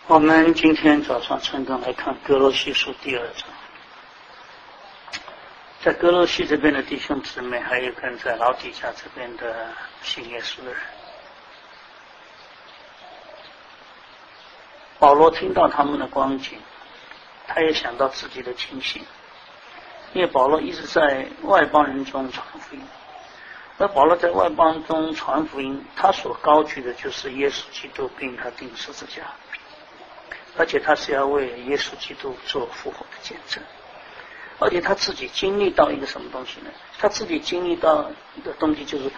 我们今天早上晨更来看歌罗西书第2章。在歌罗西这边的弟兄姊妹，还有跟在老底家这边的信耶稣的人，保罗听到他们的光景，他也想到自己的情形，因为保罗一直在外邦人中传福音，而保罗在外邦中传福音，他所高举的就是耶稣基督并他钉十字架，而且他是要为耶稣基督做复活的见证，而且他自己经历到一个什么东西呢？他自己经历到的东西就是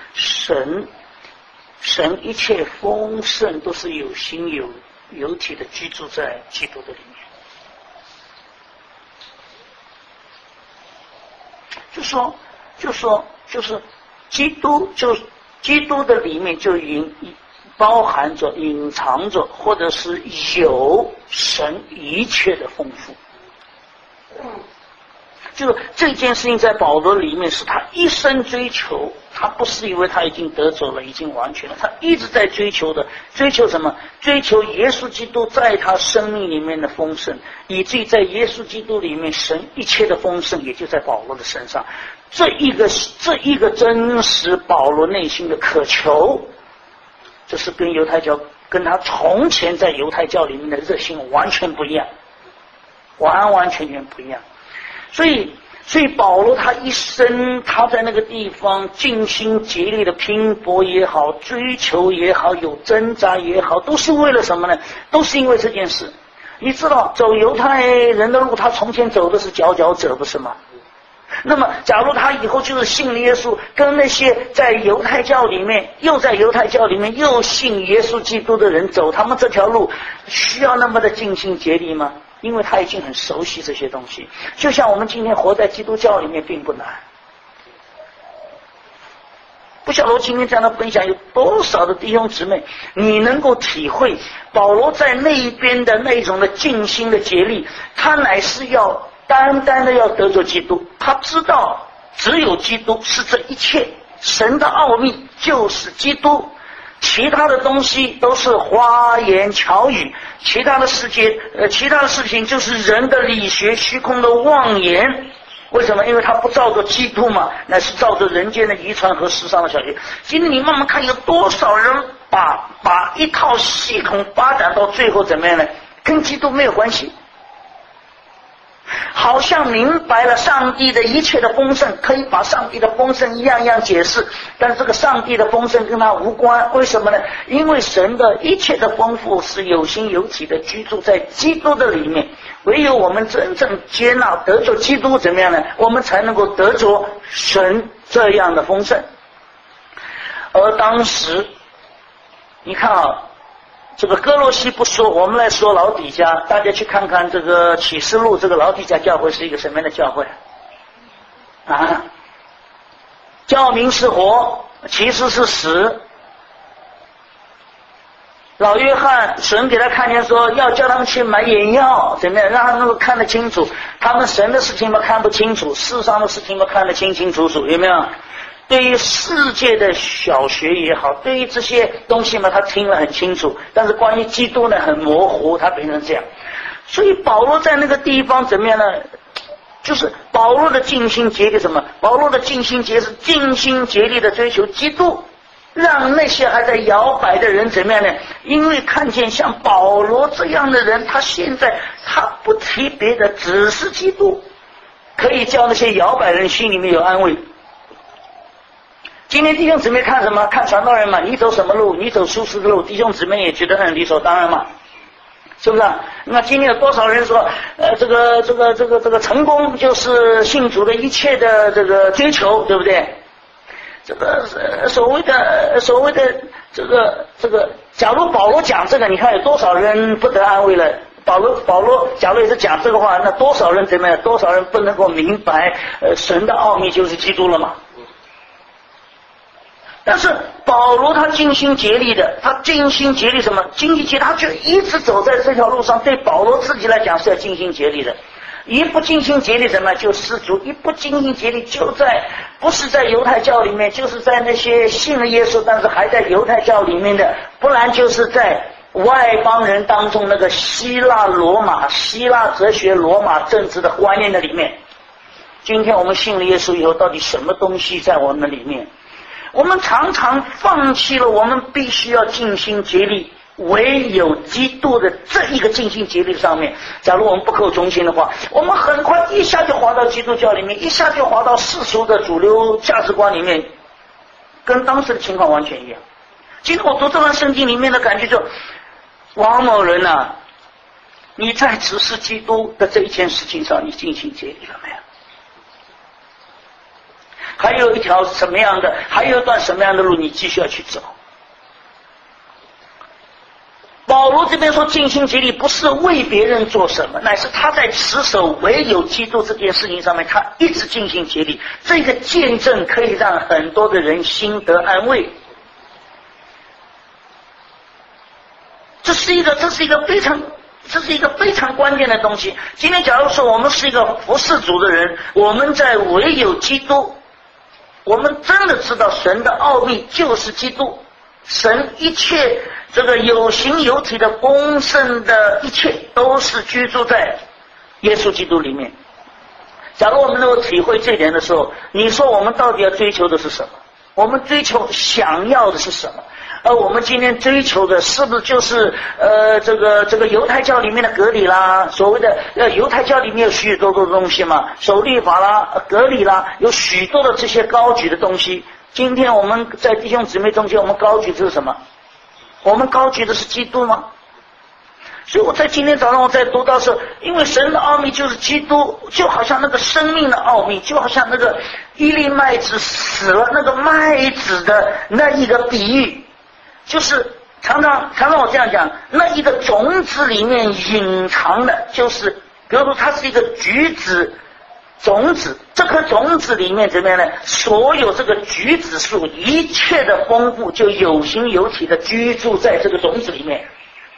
神一切丰盛都是有形有体的居住在基督的里面。就是基督的里面就包含着隐藏着，或者是有神一切的丰富。就是这件事情在保罗里面是他一生追求，他不是因为他已经得走了，已经完全了，他一直在追求的。追求什么？追求耶稣基督在他生命里面的丰盛，以至于在耶稣基督里面神一切的丰盛也就在保罗的身上。这一个真实保罗内心的渴求，这是跟犹太教，跟他从前在犹太教里面的热心完全不一样，完全不一样。所以保罗他一生，他在那个地方尽心竭力的拼搏也好，追求也好，有挣扎也好，都是为了什么呢？都是因为这件事。你知道走犹太人的路，他从前走的是佼佼者，不是吗？那么假如他以后就是信了耶稣，跟那些在犹太教里面又信耶稣基督的人走，他们这条路需要那么的尽心竭力吗？因为他已经很熟悉这些东西。就像我们今天活在基督教里面并不难。不晓得我今天这样的分享有多少的弟兄姊妹，你能够体会保罗在那一边的那种的尽心的竭力，他乃是要单单的要得着基督，他知道只有基督是这一切，神的奥秘就是基督，其他的东西都是花言巧语，其他的事情就是人的理学虚空的妄言。为什么？因为他不照着基督嘛，乃是照着人间的遗传和世上的小学。今天你慢慢看，有多少人把一套系统发展到最后怎么样呢？跟基督没有关系，好像明白了上帝的一切的丰盛，可以把上帝的丰盛一样样解释，但是这个上帝的丰盛跟他无关。为什么呢？因为神的一切的丰富是有形有体的居住在基督的里面，唯有我们真正接纳得着基督怎么样呢？我们才能够得着神这样的丰盛。而当时你看啊，这个哥罗西不说，我们来说老底家，大家去看看这个启示录，这个老底家教会是一个什么样的教会啊？教名是活，其实是死。老约翰神给他看见说要叫他们去买眼药，怎么样让他们能够看得清楚，他们神的事情嘛看不清楚，世上的事情嘛看得清清楚楚，有没有？对于世界的小学也好，对于这些东西嘛他听了很清楚，但是关于基督呢很模糊，他变成这样。所以保罗在那个地方怎么样呢？就是保罗的尽心竭力什么？保罗的尽心竭是尽心竭力的追求基督，让那些还在摇摆的人怎么样呢？因为看见像保罗这样的人，他现在他不提别的，只是基督，可以叫那些摇摆人心里面有安慰。今天弟兄姊妹看什么？看传道人嘛，你走什么路，你走舒适的路，弟兄姊妹也觉得很理所当然嘛，是不是？那今天有多少人说这个成功就是信主的一切的这个追求，对不对？这个所谓的这个假如保罗讲这个，你看有多少人不得安慰了？保罗假如也是讲这个话，那多少人怎么样？多少人不能够明白神的奥秘就是基督了嘛？但是保罗他尽心竭力的，他尽心竭力什么？尽心竭力，他就一直走在这条路上。对保罗自己来讲是要尽心竭力的，一不尽心竭力什么就失足，一不尽心竭力就在不是在犹太教里面，就是在那些信了耶稣但是还在犹太教里面的，不然就是在外邦人当中那个希腊哲学、罗马政治的观念的里面。今天我们信了耶稣以后，到底什么东西在我们里面？我们常常放弃了我们必须要尽心竭力唯有基督的这一个尽心竭力上面。假如我们不够忠心的话，我们很快一下就滑到基督教里面，一下就滑到世俗的主流价值观里面，跟当时的情况完全一样。今天我读这段圣经里面的感觉就，王某人啊，你在指示基督的这一件事情上，你尽心竭力了没有？还有一条什么样的，还有一段什么样的路你继续要去走？保罗这边说尽心竭力，不是为别人做什么，乃是他在持守唯有基督这件事情上面，他一直尽心竭力。这个见证可以让很多的人心得安慰。这是一个非常关键的东西。今天假如说我们是一个服侍主的人，我们在唯有基督，我们真的知道神的奥秘就是基督，神一切这个有形有体的丰盛的一切都是居住在耶稣基督里面。假如我们能够体会这一点的时候，你说我们到底要追求的是什么？我们追求想要的是什么？而我们今天追求的是不是就是这个犹太教里面的割礼啦？所谓的犹太教里面有许多的东西嘛，守律法啦、割礼啦，有许多的这些高举的东西。今天我们在弟兄姊妹中间，我们高举的是什么？我们高举的是基督吗？所以我在今天早上我在读到时候，因为神的奥秘就是基督，就好像那个生命的奥秘，就好像那个一粒麦子死了，那个麦子的那一个比喻，就是常常我这样讲，那一个种子里面隐藏的，就是比如说它是一个橘子种子，这颗种子里面怎么样呢？所有这个橘子树一切的丰富就有形有体的居住在这个种子里面。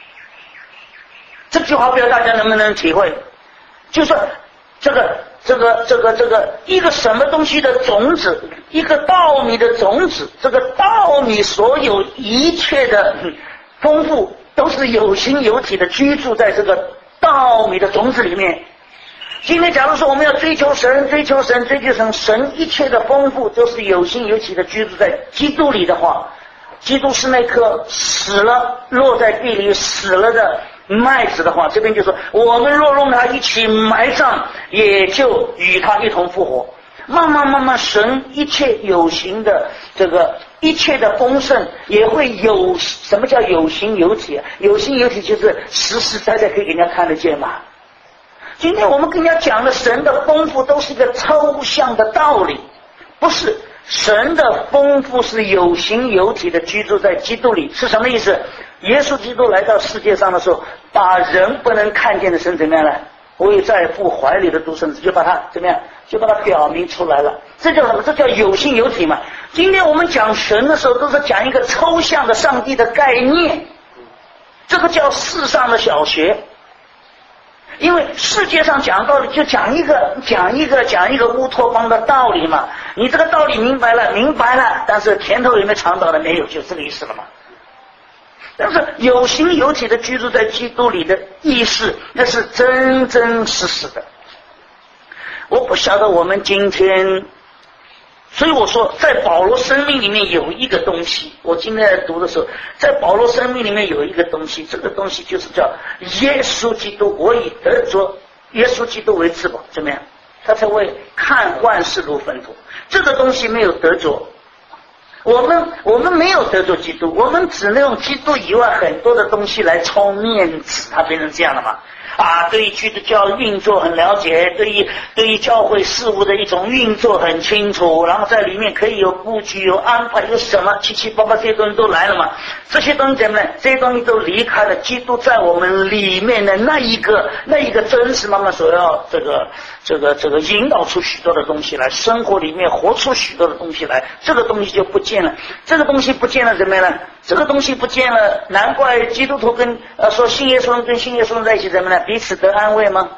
这句话不知道大家能不能体会？就是说这个一个什么东西的种子，一个稻米的种子，这个稻米所有一切的丰富都是有形有体的居住在这个稻米的种子里面。今天假如说我们要追求神，神一切的丰富都是有形有体的居住在基督里的话，基督是那颗死了落在地里死了的麦子的话，这边就说我们若用它一起埋葬，也就与它一同复活。慢慢神一切有形的这个一切的丰盛也会有。什么叫有形有体？有形有体就是实实在在可以给人家看得见嘛。今天我们跟人家讲的神的丰富都是一个抽象的道理，不是。神的丰富是有形有体的居住在基督里。是什么意思？耶稣基督来到世界上的时候，把人不能看见的神怎么样呢？为在父怀里的独生子，就把它怎么样？就把它表明出来了。这叫什么？这叫有形有体嘛。今天我们讲神的时候，都是讲一个抽象的上帝的概念，这个叫世上的小学。因为世界上讲道理就讲一个乌托邦的道理嘛，你这个道理明白了，但是甜头有没有尝到的？没有，就这个意思了嘛。但是有形有体的居住在基督里的意识，那是真真实实的。我不晓得我们今天，所以我说在保罗生命里面有一个东西，我今天在读的时候，在保罗生命里面有一个东西，这个东西就是叫耶稣基督，我以得着耶稣基督为至宝，怎么样？他才会看万事如粪土。这个东西没有得着，我们没有得着基督，我们只能用基督以外很多的东西来充面子，它变成这样的嘛。对于基督教运作很了解，对于教会事务的一种运作很清楚，然后在里面可以有布局、有安排、有什么七七八八这些东西都来了嘛。这些东西怎么呢？这些东西都离开了基督在我们里面的那一个真实，慢慢所要这个引导出许多的东西来，生活里面活出许多的东西来，这个东西就不见了。这个东西不见了怎么样呢？这个东西不见了，难怪基督徒跟说信耶稣人跟信耶稣人在一起怎么呢？彼此得安慰吗？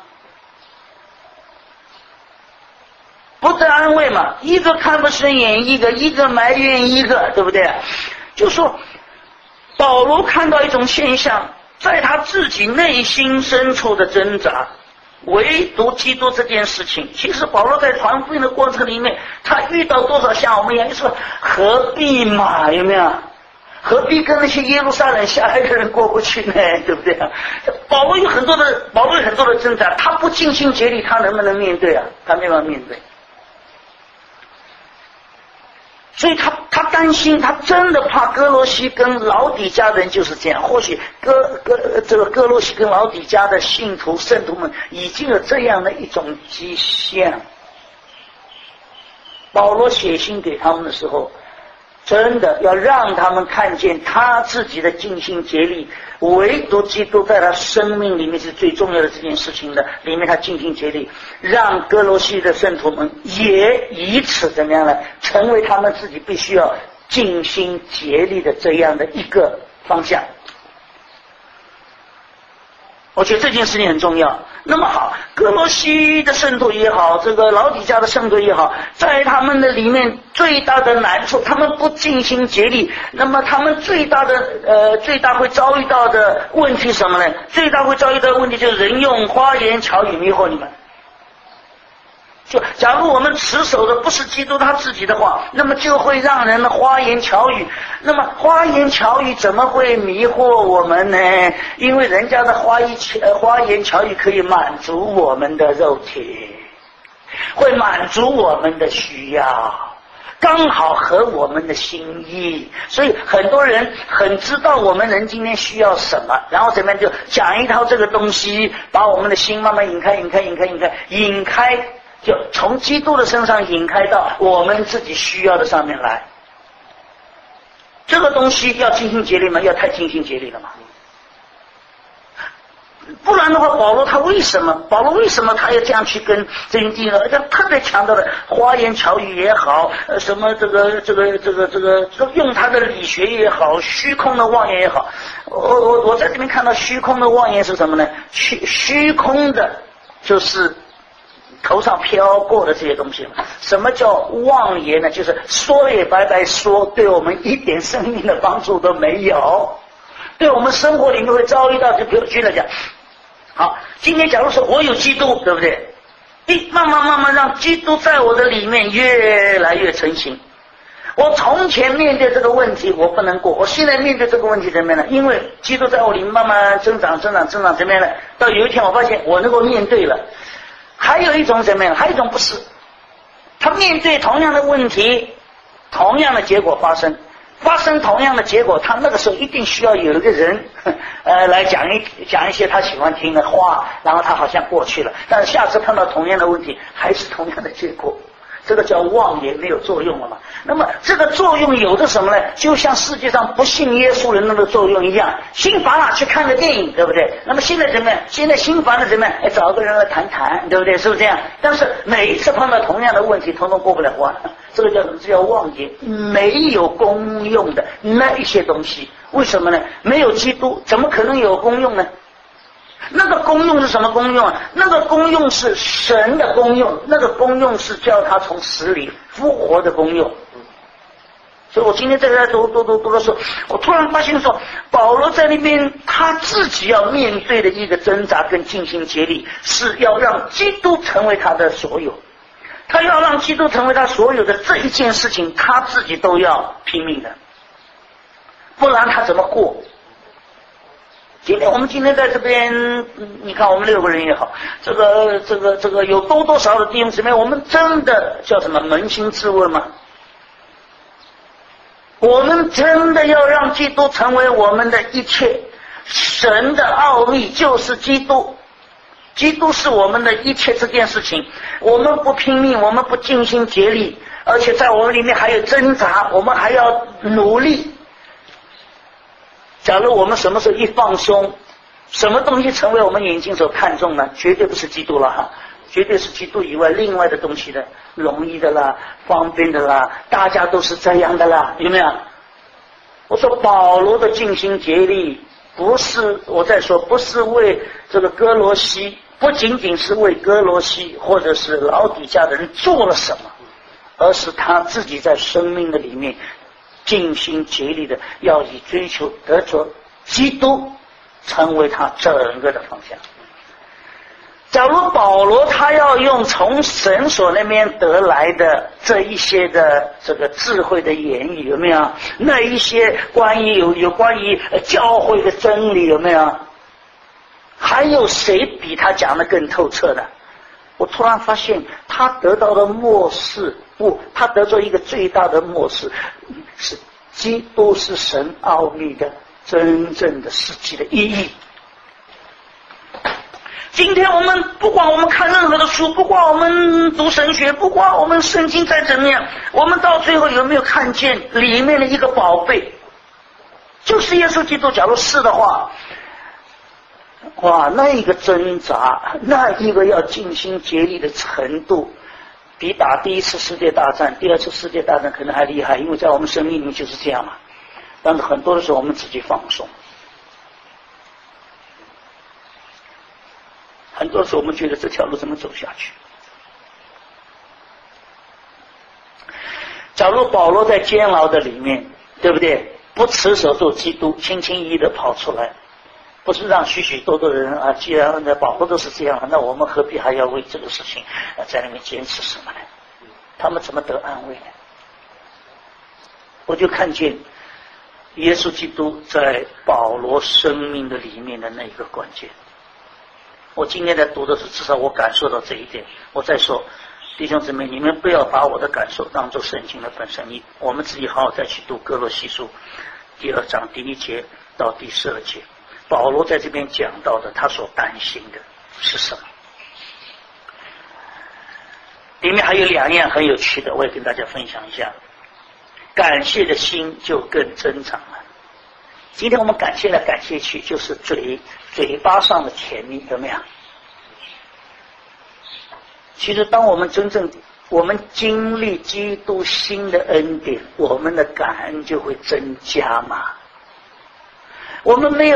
不得安慰嘛，一个看不顺眼一个埋怨一个，对不对？就说保罗看到一种现象， 在他自己内心深处的挣扎。唯独基督这件事情，其实保罗在传福音的过程里面，他遇到多少像我们一样，就说何必嘛，有没有？何必跟那些耶路撒冷下来的人过不去呢？对不对啊？保罗有很多的挣扎，他不尽心竭力，他能不能面对啊？他没办法面对。所以他担心，他真的怕哥罗西跟老底嘉的人就是这样。或许哥罗西跟老底嘉的信徒圣徒们已经有这样的一种迹象。保罗写信给他们的时候，真的要让他们看见他自己的尽心竭力，唯独基督在他生命里面是最重要的这件事情的，里面他尽心竭力，让哥罗西的圣徒们也以此怎么样呢？成为他们自己必须要尽心竭力的这样的一个方向。我觉得这件事情很重要。那么好，哥罗西的圣徒也好，这个老底嘉的圣徒也好，在他们的里面最大的难处，他们不尽心竭力，那么他们最大会遭遇到的问题是什么呢？最大会遭遇到的问题就是人用花言巧语迷惑你们。就假如我们持守的不是基督他自己的话，那么就会让人的花言巧语。那么花言巧语怎么会迷惑我们呢？因为人家的花言巧语可以满足我们的肉体，会满足我们的需要，刚好合我们的心意。所以很多人很知道我们人今天需要什么，然后怎么样就讲一套这个东西，把我们的心慢慢引开，就从基督的身上引开到我们自己需要的上面来。这个东西要尽心竭力吗？要太尽心竭力了吗？不然的话，保罗为什么他要这样去跟这些弟兄？他特别强调的花言巧语也好，什么这个用他的理学也好，虚空的妄言也好。我在这边看到虚空的妄言是什么呢？虚空的就是头上飘过的这些东西。什么叫妄言呢？就是说也白白说，对我们一点生命的帮助都没有，对我们生活里面会遭遇到。就比如举例来讲，好，今天假如说我有基督，对不对？慢慢让基督在我的里面越来越成型。我从前面对这个问题我不能过，我现在面对这个问题怎么样呢？因为基督在我里面慢慢增长怎么样呢？到有一天我发现我能够面对了。还有一种怎么样？还有一种不是，他面对同样的问题，同样的结果发生同样的结果，他那个时候一定需要有一个人来讲一些他喜欢听的话，然后他好像过去了，但是下次碰到同样的问题还是同样的结果。这个叫妄言，没有作用了嘛。那么这个作用有的什么呢？就像世界上不信耶稣人那个作用一样，心烦了去看个电影，对不对？那么现在怎么样？现在心烦了怎么样？找个人来谈谈，对不对？是不是这样？但是每一次碰到同样的问题，统统过不了关。这个叫什么？这叫妄言，没有功用的那一些东西。为什么呢？没有基督，怎么可能有功用呢？那个功用是什么功用啊？那个功用是神的功用，那个功用是叫他从死里复活的功用。所以我今天在这读的时候，我突然发现说，保罗在那边他自己要面对的一个挣扎跟尽心竭力，是要让基督成为他的所有。他要让基督成为他所有的这一件事情，他自己都要拼命的，不然他怎么过？我们今天在这边，你看我们6个人也好，这个有多少的弟兄姊妹，我们真的叫什么扪心自问吗？我们真的要让基督成为我们的一切，神的奥秘就是基督，基督是我们的一切这件事情，我们不拼命，我们不尽心竭力，而且在我们里面还有挣扎，我们还要努力。假如我们什么时候一放松，什么东西成为我们眼睛所看重呢？绝对不是基督了哈，绝对是基督以外另外的东西的，容易的啦，方便的啦，大家都是这样的啦，有没有？我说保罗的尽心竭力，不是我在说，不是为这个哥罗西，不仅仅是为哥罗西或者是老底嘉的人做了什么，而是他自己在生命的里面尽心竭力的要以追求得着基督成为他整个的方向。假如保罗他要用从神所那边得来的这一些的这个智慧的言语，有没有？那一些关于有关于教会的真理，有没有？还有谁比他讲得更透彻的？我突然发现他得到的默示，他得到一个最大的默示，是基督是神奥秘的真正的实际的意义。今天我们不管我们看任何的书，不管我们读神学，不管我们圣经再怎么样，我们到最后有没有看见里面的一个宝贝，就是耶稣基督？假如是的话，哇，那一个挣扎，那一个要尽心竭力的程度，比打第一次世界大战、第二次世界大战可能还厉害，因为在我们生命里面就是这样嘛。但是很多的时候我们自己放松，很多时候我们觉得这条路怎么走下去？假如保罗在监牢的里面，对不对？不持守住基督，轻轻易易的跑出来，不是让许许多多的人啊，既然保罗都是这样，那我们何必还要为这个事情在那边坚持什么呢？他们怎么得安慰呢？我就看见耶稣基督在保罗生命的里面的那一个关键。我今天在读的时候，至少我感受到这一点。我再说，弟兄姊妹，你们不要把我的感受当作圣经的本身，我们自己好好再去读哥罗西书第2章第1节到第12节，保罗在这边讲到的他所担心的是什么？里面还有2样很有趣的，我也跟大家分享一下。感谢的心就更增长了。今天我们感谢来感谢去，就是嘴巴上的甜蜜，有没有？其实当我们经历基督新的恩典，我们的感恩就会增加嘛。我们没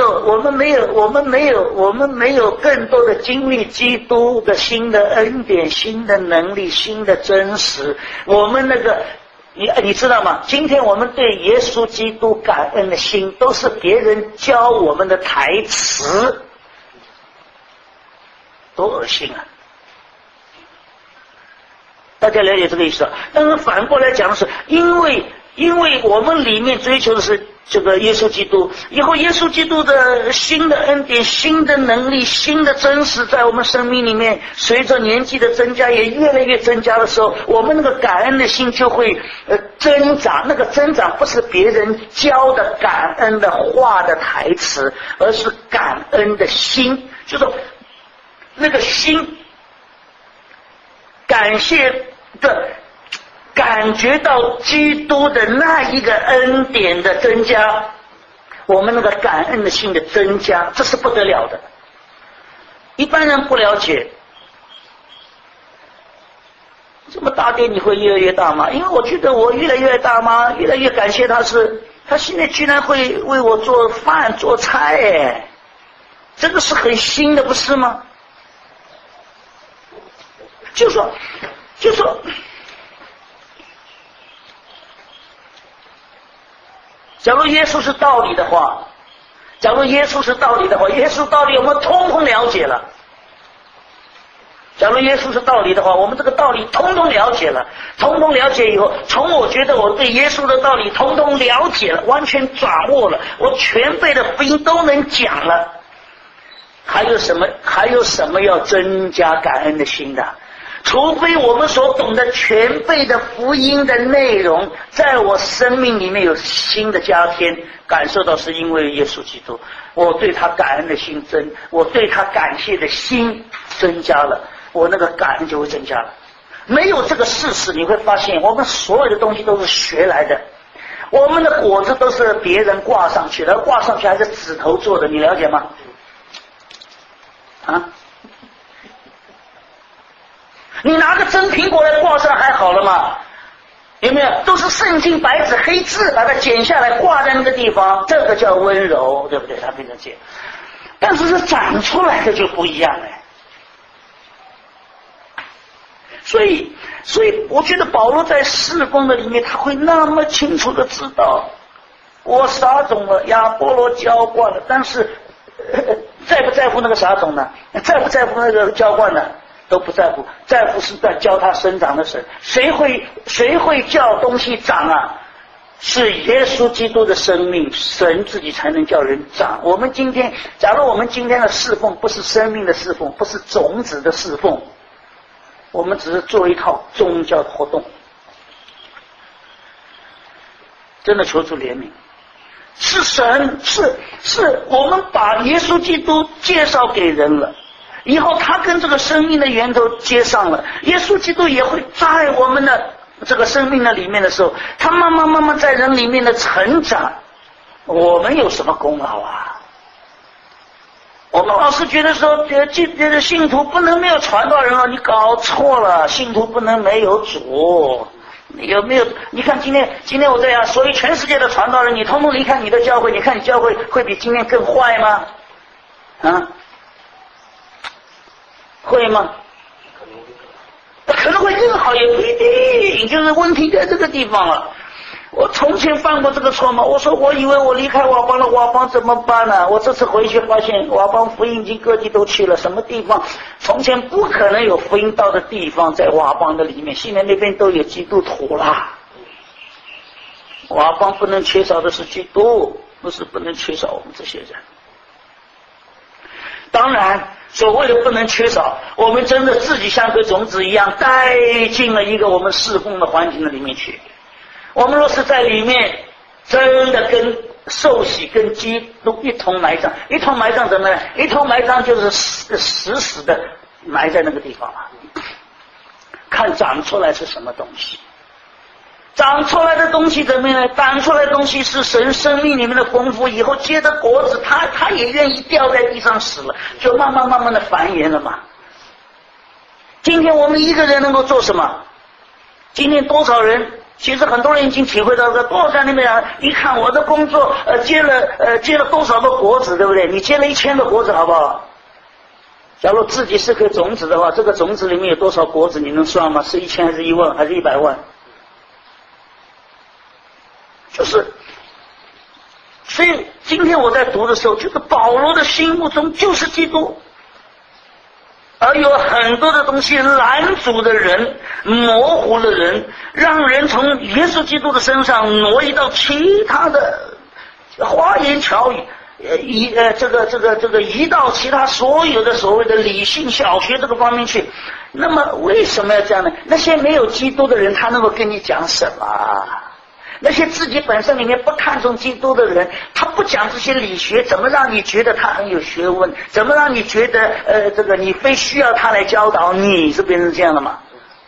有更多的经历基督的新的恩典、新的能力、新的真实，我们那个你知道吗？今天我们对耶稣基督感恩的心，都是别人教我们的台词，多恶心啊！大家了解这个意思？但是反过来讲的是，因为我们里面追求的是这个耶稣基督，以后耶稣基督的新的恩典、新的能力、新的真实在我们生命里面，随着年纪的增加也越来越增加的时候，我们那个感恩的心就会增长。那个增长不是别人教的感恩的话的台词，而是感恩的心，就是那个心感谢的感觉到基督的那一个恩典的增加，我们那个感恩的心的增加，这是不得了的。一般人不了解，这么大点你会越来越大吗？因为我觉得我越来越大吗？越来越感谢他现在居然会为我做饭做菜，哎，这个是很新的，不是吗？就说假如耶稣是道理的话，耶稣道理我们通通了解了。假如耶稣是道理的话，我们这个道理通通了解了，通通了解以后，从我觉得我对耶稣的道理通通了解了，完全掌握了，我全备的福音都能讲了，还有什么要增加感恩的心的？除非我们所懂得全备的福音的内容在我生命里面有新的加添，感受到是因为耶稣基督，我对他感恩的心我对他感谢的心增加了，我那个感恩就会增加了。没有这个事实，你会发现我们所有的东西都是学来的，我们的果子都是别人挂上去的，挂上去还是指头做的，你了解吗？啊？你拿个真苹果来挂上还好了嘛？有没有？都是圣经白纸黑字把它剪下来挂在那个地方，这个叫温柔，对不对？它变成剪，但是长出来的就不一样了。所以我觉得保罗在事工的里面，他会那么清楚的知道，我撒种了，亚波罗浇灌了，但是在不在乎那个撒种呢？在不在乎那个浇灌呢？都不在乎，在乎是在教它生长的神。谁会叫东西长啊？是耶稣基督的生命，神自己才能叫人长。我们今天，假如我们今天的侍奉不是生命的侍奉，不是种子的侍奉，我们只是做一套宗教的活动。真的求主怜悯，是神，是我们把耶稣基督介绍给人了，以后他跟这个生命的源头接上了，耶稣基督也会在我们的这个生命的里面的时候，他慢慢在人里面的成长。我们有什么功劳啊？我们老是觉得说，觉得信徒不能没有传道人啊，你搞错了，信徒不能没有主。有没有？你看今天我这样，所以全世界的传道人，你通通离开你的教会，你看你教会会比今天更坏吗？啊？会吗？可能会更好，也不一定，就是问题在这个地方了。我从前犯过这个错吗？我说我以为我离开瓦邦了，瓦邦怎么办呢？我这次回去发现瓦邦福音已经各地都去了，什么地方从前不可能有福音到的地方，在瓦邦的里面，现在那边都有基督徒啦。瓦邦不能缺少的是基督，不是不能缺少我们这些人。当然所谓的不能缺少，我们真的自己像个种子一样带进了一个我们侍奉的环境的里面去。我们若是在里面真的跟受洗跟基督一同埋葬，一同埋葬怎么样？一同埋葬就是死的埋在那个地方了。看长出来是什么东西，长出来的东西怎么样？长出来的东西是神生命里面的丰富，以后结的果子，它也愿意掉在地上死了，就慢慢的繁衍了嘛。今天我们一个人能够做什么？今天多少人？其实很多人已经体会到了，多少在那边啊！你看我的工作，结了多少个果子，对不对？你结了1000个果子，好不好？假如自己是颗种子的话，这个种子里面有多少果子，你能算吗？是1000还是1万还是100万？就是，所以今天我在读的时候，就是保罗的心目中就是基督。而有很多的东西拦阻的人，模糊了人，让人从耶稣基督的身上挪移到其他的花言巧语，移到其他所有的所谓的理性小学这个方面去。那么为什么要这样呢？那些没有基督的人，他能够跟你讲什么？那些自己本身里面不看重基督的人，他不讲这些理学，怎么让你觉得他很有学问？怎么让你觉得你非需要他来教导你？是变成这样的吗？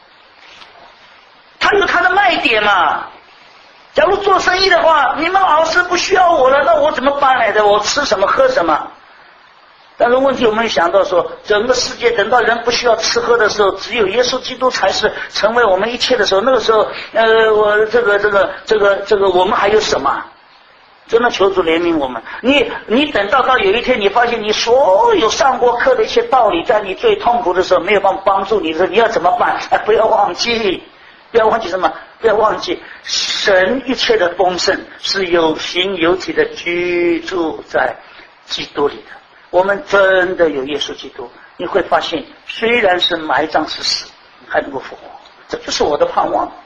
他有他的卖点嘛。假如做生意的话，你们老师不需要我了，那我怎么办来的？我吃什么喝什么？但是问题我们想到说，整个世界等到人不需要吃喝的时候，只有耶稣基督才是成为我们一切的时候，那个时候我们还有什么？真的求主怜悯我们。你等到有一天你发现你所有上过课的一些道理，在你最痛苦的时候没有帮助你的时候，你要怎么办？不要忘记什么？不要忘记神一切的丰盛是有形有体的居住在基督里的。我们真的有耶稣基督，你会发现虽然是埋葬是死，还能够复活，这就是我的盼望。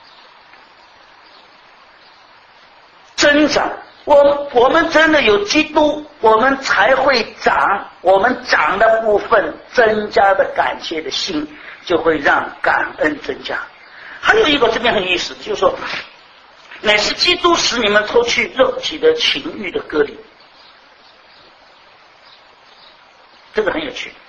增长，我们真的有基督，我们才会长，我们长的部分增加的感谢的心，就会让感恩增加。还有一个这边很有意思，就是说乃是基督使你们脱去肉体的情欲的割礼。这个很有趣，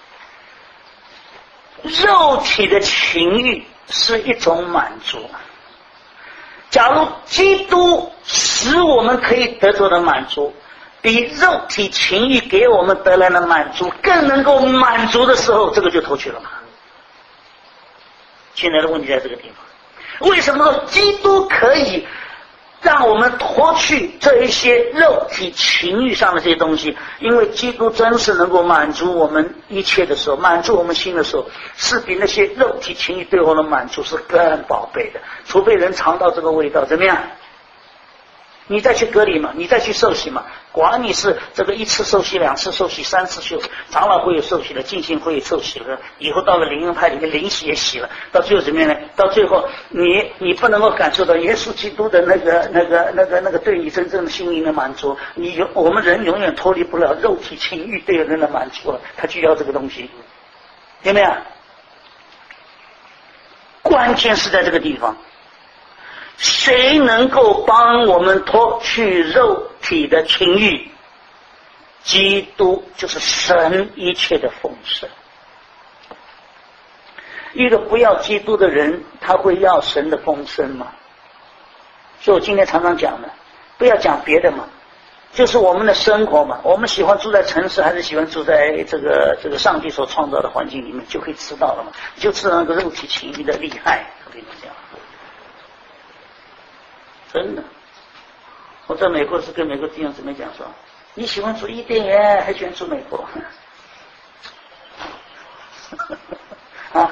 肉体的情欲是一种满足。假如基督使我们可以得着的满足，比肉体情欲给我们得来的满足更能够满足的时候，这个就脱去了嘛。现在的问题在这个地方，为什么说基督可以让我们脱去这一些肉体情欲上的这些东西？因为基督真是能够满足我们一切的时候，满足我们心的时候，是比那些肉体情欲对我的满足是更宝贝的。除非人尝到这个味道，怎么样？你再去割礼嘛，你再去受洗嘛， 管你是这个1次受洗、2次受洗、3次受，长老会有受洗了，浸信会有受洗了，以后到了灵恩派里面灵洗也洗了，到最后怎么样呢？到最后你不能够感受到耶稣基督的那个对你真正的心灵的满足，我们人永远脱离不了肉体情欲对人的满足了，他就要这个东西，有没有？关键是在这个地方，谁能够帮我们脱去肉体的情欲？基督就是神一切的丰盛。一个不要基督的人，他会要神的丰盛吗？所以我今天常常讲的，不要讲别的嘛，就是我们的生活嘛，我们喜欢住在城市还是喜欢住在这个上帝所创造的环境里面，就可以知道了嘛，你就知道那个肉体情欲的厉害。我跟你讲，真的，我在美国是跟美国弟兄姊妹讲说，你喜欢住伊甸园还喜欢住美国啊？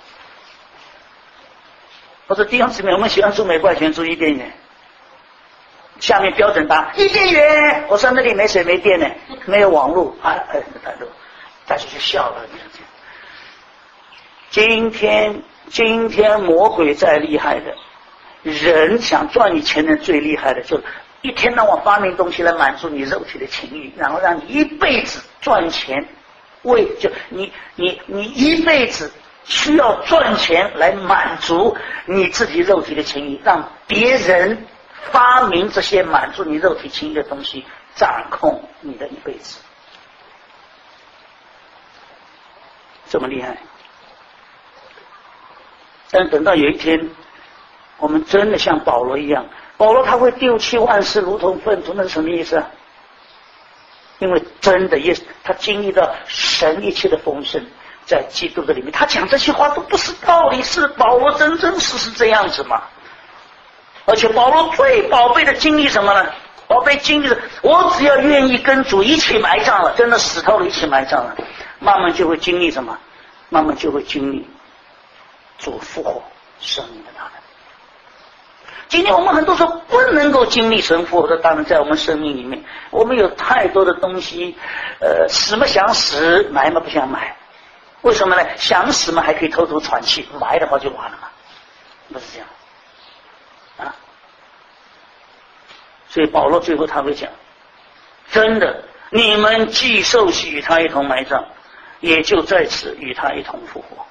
我说弟兄姊妹，我们喜欢住美国还喜欢住伊甸园？下面标准答伊甸园。我说那里没水没电呢，没有网络啊，大家就笑了。今天魔鬼再厉害的人，想赚你钱的最厉害的，就一天到晚发明东西来满足你肉体的情欲，然后让你一辈子赚钱，就你一辈子需要赚钱来满足你自己肉体的情欲，让别人发明这些满足你肉体情欲的东西，掌控你的一辈子，这么厉害。但等到有一天我们真的像保罗一样，保罗他会丢弃万事如同粪土，那是什么意思啊？因为真的他经历到神一切的丰盛在基督的里面，他讲这些话都不是道理，是保罗真真实实这样子嘛。而且保罗最宝贝的经历什么呢？宝贝经历的，我只要愿意跟主一起埋葬了，真的死透了一起埋葬了，慢慢就会经历什么？慢慢就会经历主复活生命的大能。今天我们很多时候不能够经历神复活的大能在我们生命里面，我们有太多的东西，死嘛想死，埋嘛不想埋。为什么呢？想死嘛还可以偷偷喘气，埋的话就完了嘛，不是这样啊？所以保罗最后他会讲，真的，你们既受洗与他一同埋葬，也就在此与他一同复活。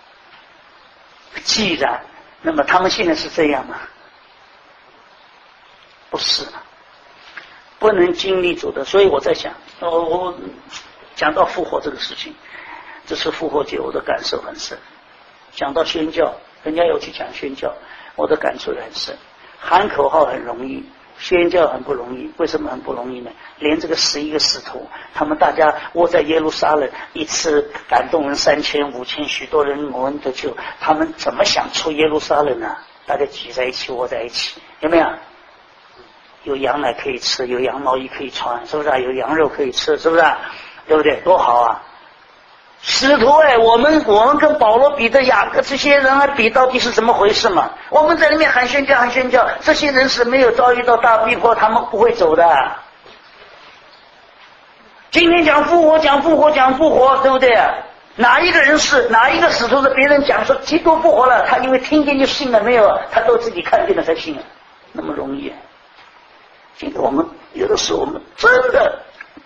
既然，那么他们现在是这样吗？不是，不能经历主的。所以我在想，我讲到复活这个事情，这次复活节我的感受很深。讲到宣教，人家要去讲宣教，我的感受也很深。喊口号很容易，宣教很不容易。为什么很不容易呢？连这个11个使徒，他们大家窝在耶路撒冷，一次感动人3000、5000，许多人蒙恩得救，他们怎么想出耶路撒冷呢？大家挤在一起，窝在一起，有没有？有羊奶可以吃，有羊毛衣可以穿，是不是啊？有羊肉可以吃，是不是啊？对不对？多好啊！使徒我们跟保罗、彼得、雅各这些人比，到底是怎么回事嘛？我们在里面喊宣教，这些人是没有遭遇到大逼迫，他们不会走的。今天讲复活，对不对？哪一个使徒是别人讲说基督复活了，他因为听见就信了没有？他都自己看见了才信了，那么容易？今天我们有的时候，我们真的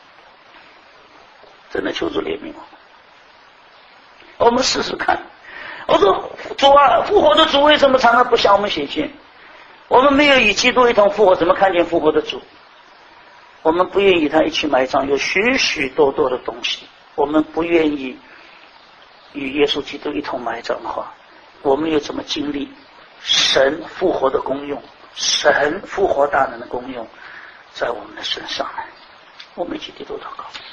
求主怜悯我们试试看。我说主啊，复活的主为什么常常不向我们显现？我们没有与基督一同复活，怎么看见复活的主？我们不愿意与他一起埋葬，有许许多多的东西，我们不愿意与耶稣基督一同埋葬的话，我们又怎么经历神复活的功用，神复活大能的功用在我们的身上呢？我们一起低头祷告。